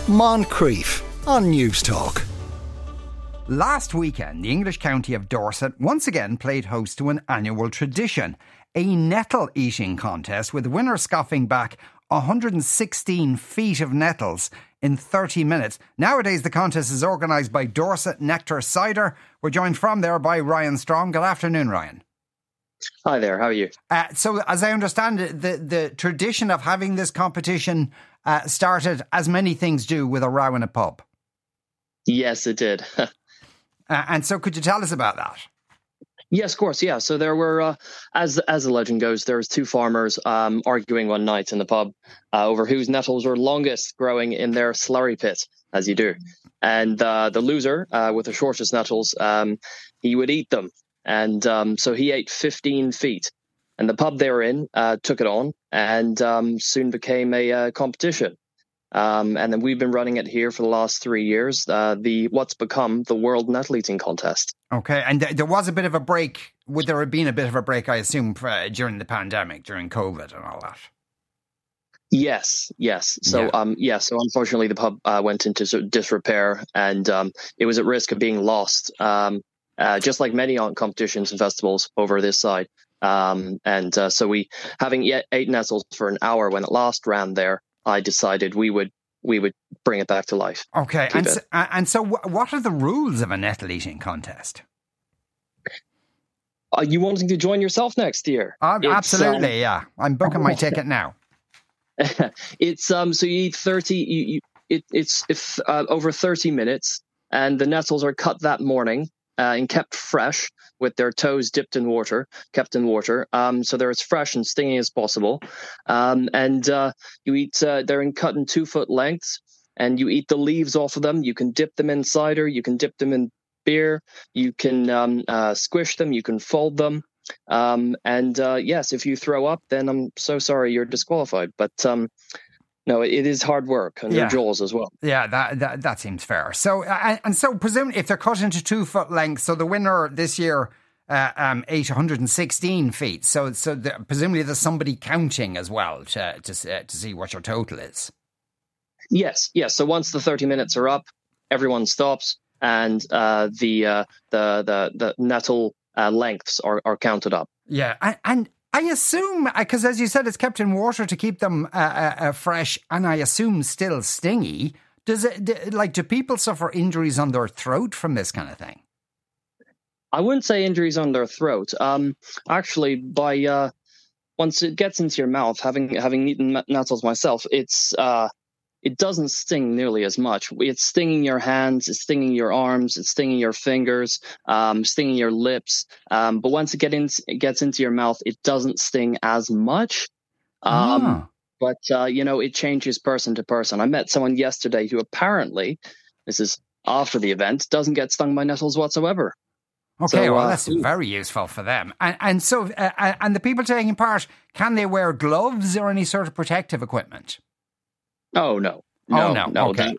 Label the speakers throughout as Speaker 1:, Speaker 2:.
Speaker 1: Moncrief on News Talk.
Speaker 2: Last weekend, the English county of Dorset once again played host to an annual tradition, a nettle eating contest, with the winner scoffing back 116 feet of nettles in 30 minutes. Nowadays, the contest is organised by Dorset Nectar Cider. We're joined from there by Ryan Strong. Good afternoon, Ryan.
Speaker 3: Hi there, how are you?
Speaker 2: So, as I understand it, the tradition of having this competition started, as many things do, with a row in a pub.
Speaker 3: Yes, it did.
Speaker 2: And so could you tell us about that?
Speaker 3: Yes, of course, yeah. So there were, as the legend goes, there was two farmers arguing one night in the pub over whose nettles were longest growing in their slurry pit, as you do. And the loser, with the shortest nettles, he would eat them. And so he ate 15 feet. And the pub they were in took it on and soon became a competition. And then we've been running it here for the last 3 years, what's become the World Nettle Eating Contest.
Speaker 2: Okay, and there was a bit of a break. Would there have been a bit of a break, I assume, during the pandemic, during COVID and all that?
Speaker 3: Yes. So, so unfortunately the pub went into sort of disrepair and it was at risk of being lost, just like many competitions and festivals over this side. So we, having ate nettles for an hour when it last ran there, I decided we would bring it back to life.
Speaker 2: Okay, and so what are the rules of a nettle eating contest?
Speaker 3: Are you wanting to join yourself next year?
Speaker 2: Absolutely, yeah. I'm booking my ticket now.
Speaker 3: It's so you eat 30. It's over 30 minutes, and the nettles are cut that morning and kept fresh with their toes kept in water, so they're as fresh and stinging as possible. You eat, they're cut in 2 foot lengths, and you eat the leaves off of them. You can dip them in cider, you can dip them in beer, you can squish them, you can fold them. Yes, if you throw up, then I'm so sorry, you're disqualified. But no, it is hard work on your jaws as well.
Speaker 2: Yeah, that seems fair. So, and so presumably if they're cut into 2 foot lengths, so the winner this year ate 116 feet. So presumably there's somebody counting as well to see what your total is. Yes.
Speaker 3: So once the 30 minutes are up, everyone stops, and the nettle lengths are counted up.
Speaker 2: Yeah, and I assume, because as you said, it's kept in water to keep them fresh, and I assume still stingy. Do people suffer injuries on their throat from this kind of thing?
Speaker 3: I wouldn't say injuries on their throat. Actually, by once it gets into your mouth, having eaten nettles myself, it doesn't sting nearly as much. It's stinging your hands, it's stinging your arms, it's stinging your fingers, stinging your lips. But once it gets into your mouth, it doesn't sting as much. But it changes person to person. I met someone yesterday who apparently, this is after the event, doesn't get stung by nettles whatsoever.
Speaker 2: Okay, well, that's very useful for them. And so the people taking part, can they wear gloves or any sort of protective equipment?
Speaker 3: Oh, no.
Speaker 2: Okay.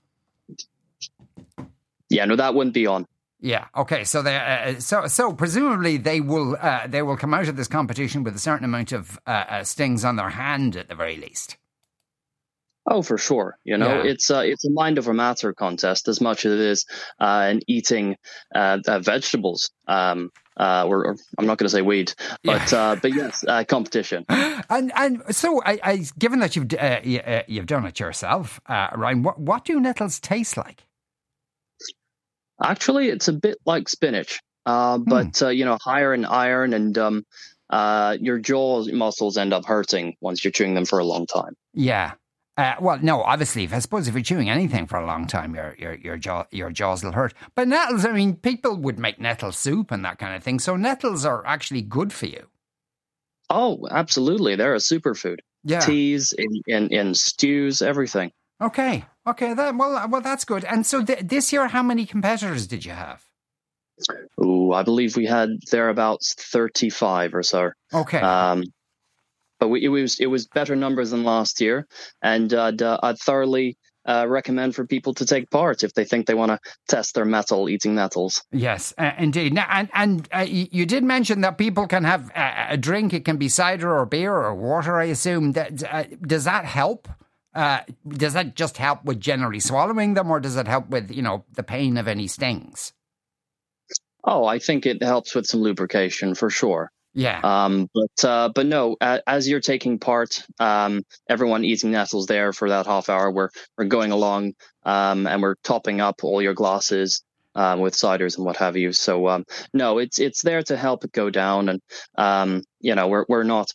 Speaker 3: That wouldn't be on.
Speaker 2: Yeah. Okay. So so presumably they will come out of this competition with a certain amount of stings on their hand at the very least.
Speaker 3: Oh, for sure. It's a mind over matter contest as much as it is an eating vegetables. Or I'm not going to say weed, but yes, competition.
Speaker 2: And so, I given that you've done it yourself, Ryan, what do nettles taste like?
Speaker 3: Actually, it's a bit like spinach, but higher in iron, and your jaw muscles end up hurting once you're chewing them for a long time.
Speaker 2: Yeah. Well, no, obviously, I suppose if you're chewing anything for a long time, your jaws will hurt. But nettles, I mean, people would make nettle soup and that kind of thing. So nettles are actually good for you.
Speaker 3: Oh, absolutely. They're a superfood.
Speaker 2: Yeah.
Speaker 3: Teas, in stews, everything.
Speaker 2: Okay. Well, that's good. And so this year, how many competitors did you have?
Speaker 3: Oh, I believe we had thereabouts 35 or so.
Speaker 2: Okay.
Speaker 3: But it was better numbers than last year, and I'd thoroughly recommend for people to take part if they think they want to test their mettle eating nettles.
Speaker 2: Yes, indeed. Now, and you did mention that people can have a drink. It can be cider or beer or water, I assume. Does that help does that just help with generally swallowing them, or does it help with, the pain of any stings?
Speaker 3: Oh, I think it helps with some lubrication for sure.
Speaker 2: Yeah.
Speaker 3: But no, as you're taking part, everyone eating nettles there for that half hour, we're going along, and we're topping up all your glasses, with ciders and what have you. So, no, it's there to help it go down. And, we're not,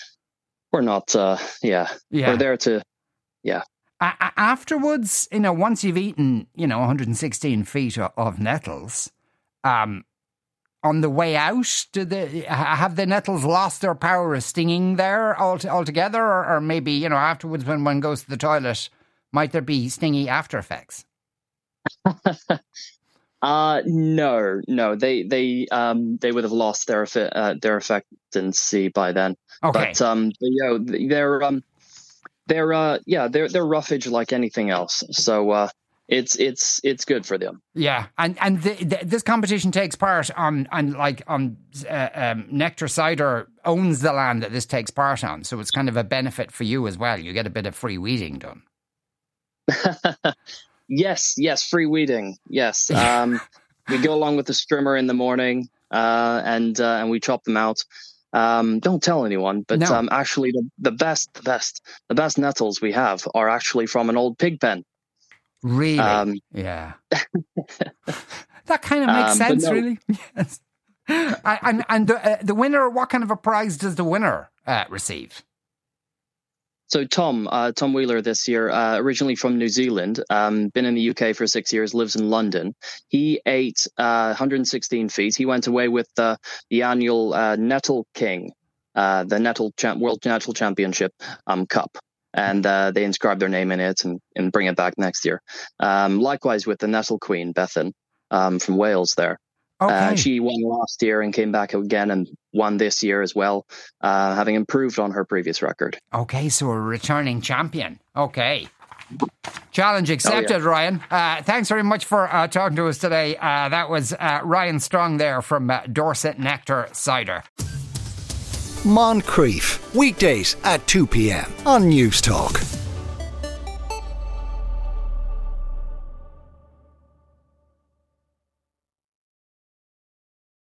Speaker 3: we're there to, yeah.
Speaker 2: Afterwards, once you've eaten, 116 feet of nettles, on the way out, have the nettles lost their power of stinging there altogether? Or maybe, afterwards when one goes to the toilet, might there be stingy after effects?
Speaker 3: No. They would have lost their effectiveness by then.
Speaker 2: Okay.
Speaker 3: But they're roughage like anything else. So it's good for them.
Speaker 2: Yeah, and this competition takes part on Nectar Cider owns the land that this takes part on, so it's kind of a benefit for you as well. You get a bit of free weeding done.
Speaker 3: Yes, free weeding. Yes, we go along with the strimmer in the morning, and we chop them out. Don't tell anyone, but no. Actually, the best nettles we have are actually from an old pig pen.
Speaker 2: Really? Yeah. That kind of makes sense, no. Really. Yes. And the winner, what kind of a prize does the winner receive?
Speaker 3: So Tom Wheeler this year, originally from New Zealand, been in the UK for 6 years, lives in London. He ate 116 feet. He went away with the annual Nettle King, the World Nettle Championship Cup. And they inscribe their name in it and bring it back next year. Likewise with the Nettle Queen, Bethan, from Wales there.
Speaker 2: Okay.
Speaker 3: She won last year and came back again and won this year as well, having improved on her previous record.
Speaker 2: Okay, so a returning champion. Okay. Challenge accepted, Ryan. Thanks very much for talking to us today. That was Ryan Strong there from Dorset Nectar Cider.
Speaker 1: Moncrief, weekdays at 2 p.m. on News Talk.